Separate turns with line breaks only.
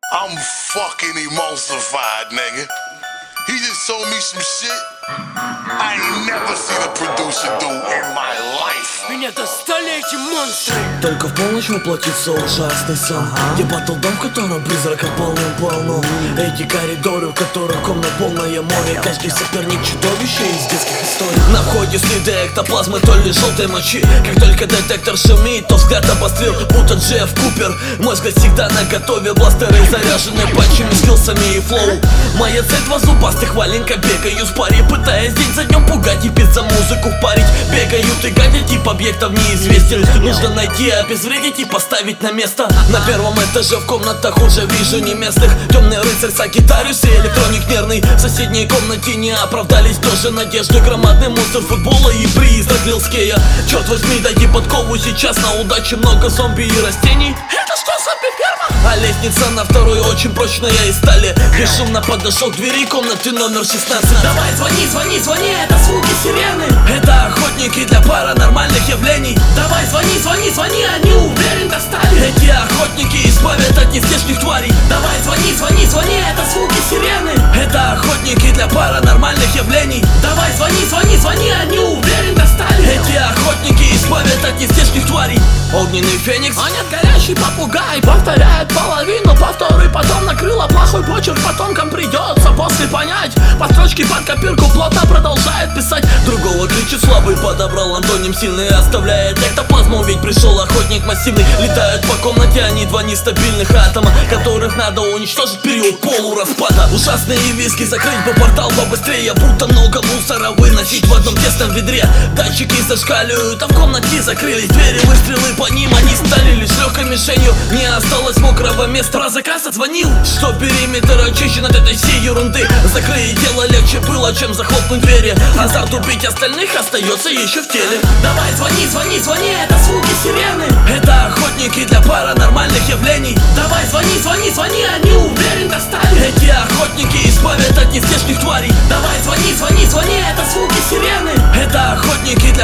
I'm fucking emulsified, nigga. He just told me some shit I ain't never seen a producer do in my life.
Меня достали эти монстры.
Только в полночь воплотится ужасный сон. Я батл дом, в котором призраков полным-полно. Эти коридоры, в которых комната полное море. Каждый соперник чудовище из детских историй. На входе следы эктоплазмы, то ли желтой мочи. Как только детектор шумит, то взгляд обострил, будто Джефф Купер. Мой взгляд всегда наготове, бластеры заряжены патчами, скиллсами и флоу. Моя цель два зубастых валенка, бегаю с пари, пытаясь день за днем пугать и пицца музыку впарить. Бегают и гадят, тип объектов неизвестен. Нужно найти, обезвредить и поставить на место. На первом этаже в комнатах уже вижу не местных. Темный рыцарь, Сагитариус и электроник нервный. В соседней комнате не оправдались тоже надежды. Громадный монстр футбола и призрак Лилскея. Черт возьми, дайте подкову сейчас, на удаче много зомби и растений. Это что, зомби-ферма? А лестница на второй очень прочная из стали. Бесшумно подошел к двери комнаты номер 16.
Давай, звони, звони, звони, это звуки сирены.
Это охотники для паранормальных явлений.
Давай, звони, звони, звони, они уверен достали.
Эти охотники избавят от нездешних тварей.
Давай, звони, звони, звони, это звуки сирены.
Это охотники для паранормальных явлений.
Давай, звони, звони, звони, они уверен достали.
Эти охотники избавят от нездешних тварей. Огненный феникс,
а нет, горящий попугай повторяет половину повторы, потом накрыло плохой почерк, потомкам придется после понять. По строчке под копирку плотно продолжает писать.
Другого кричит слабый, подобрал антоним сильный, оставляет эктоплазму, ведь пришел охотник массивный. Летают по комнате они два нестабильных атома, которых надо уничтожить в период полураспада. Ужасные виски, закрыть бы портал побыстрее, будто много мусора выносить в одном тесном ведре. Датчики зашкаливают, а в комнате закрылись двери, выстрелы по ним, они стали лишь легкой мишенью. Не осталось мокрого места, про заказ отзвонил, что периметр очищен от этой всей ерунды. Закрыть дело легче было, чем захлопнуть двери. Азарт убить остальных остается еще в теле.
Давай, звони, звони, звони, это звуки сирены.
Это охотники для паранормальных явлений.
Давай, звони, звони, звони, они уверен достали.
Эти охотники избавят от нездешних тварей.
Давай, звони, звони, звони, это звуки сирены.
Это охотники